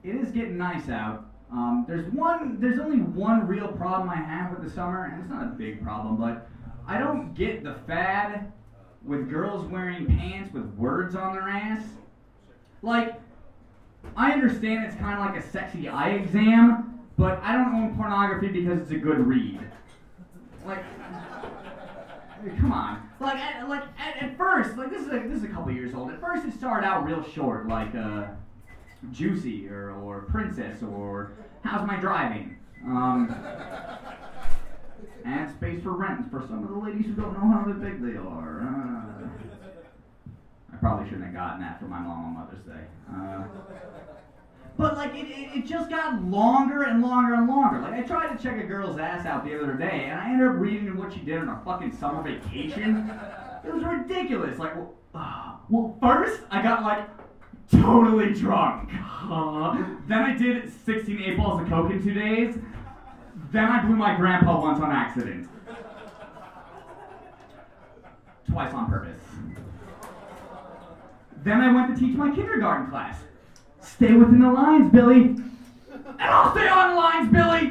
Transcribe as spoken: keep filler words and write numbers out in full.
it is getting nice out. Um, there's one, there's only one real problem I have with the summer, and it's not a big problem, but I don't get the fad with girls wearing pants with words on their ass. Like, I understand it's kind of like a sexy eye exam, but I don't own pornography because it's a good read. Like, come on. Like, at, like at, at first, like this is a, this is a couple years old. At first, it started out real short, like uh, Juicy or or Princess or How's My Driving. Um, and Space for Rent for some of the ladies who don't know how big they are. Uh, I probably shouldn't have gotten that for my mom on Mother's Day. Uh, But, like, it, it, it just got longer and longer and longer. Like, I tried to check a girl's ass out the other day, and I ended up reading what she did on her fucking summer vacation. It was ridiculous. Like, well, uh, well first, I got, like, totally drunk. Uh, then I did sixteen eight balls of coke in two days. Then I blew my grandpa once on accident. Twice on purpose. Then I went to teach my kindergarten class. Stay within the lines, Billy. And I'll stay on the lines, Billy!